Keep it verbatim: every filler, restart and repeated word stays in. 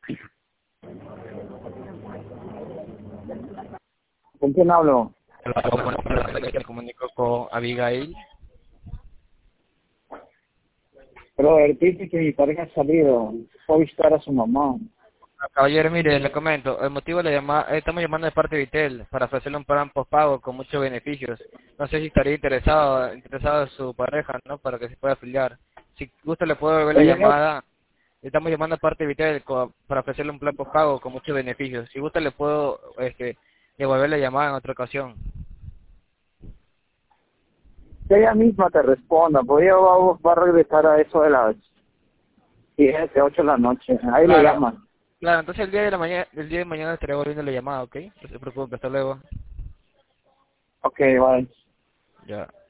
¿Con quién hablo? Me comunico con Abigail. Pero él dice que mi pareja ha salido. Fue a visitar a su mamá. Caballero, mire, le comento, el motivo de la llamada, eh, estamos llamando de parte de Vitel para ofrecerle un plan postpago con muchos beneficios. No sé si estaría interesado, interesado en su pareja, ¿no? Para que se pueda afiliar. Si gusta le puedo devolver la Ella no, llamada. Estamos llamando de parte de Vitel co- para ofrecerle un plan postpago con muchos beneficios. Si gusta le puedo este, devolver la llamada en otra ocasión. que ella misma te responda, porque ella va, va a regresar a eso de las siete, ocho de la noche. Ahí le Claro, llaman. claro, entonces el día de la mañana, el día de mañana estaré volviendo la llamada, ¿ok? No se preocupe, hasta luego. Ok, bye. Ya.